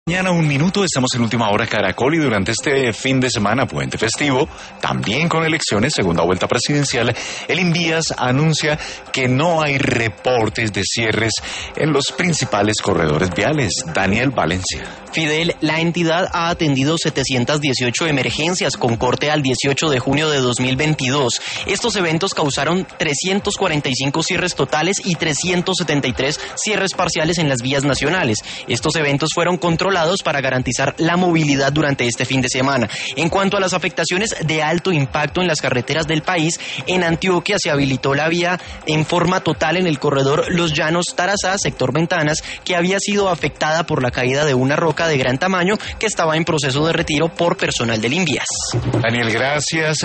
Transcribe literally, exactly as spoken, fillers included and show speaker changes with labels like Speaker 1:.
Speaker 1: Mañana un minuto, estamos en Última Hora Caracol y durante este fin de semana puente festivo, también con elecciones, segunda vuelta presidencial, el Invías anuncia que no hay reportes de cierres en los principales corredores viales. Daniel Valencia.
Speaker 2: Fidel, la entidad ha atendido setecientas dieciocho emergencias con corte al dieciocho de junio de dos mil veintidós. Estos eventos causaron trescientos cuarenta y cinco cierres totales y trescientos setenta y tres cierres parciales en las vías nacionales. Estos eventos fueron controlados para garantizar la movilidad durante este fin de semana. En cuanto a las afectaciones de alto impacto en las carreteras del país, en Antioquia se habilitó la vía en forma total en el corredor Los Llanos-Tarazá, sector Ventanas, que había sido afectada por la caída de una roca de gran tamaño que estaba en proceso de retiro por personal del Invías.
Speaker 1: Daniel, gracias.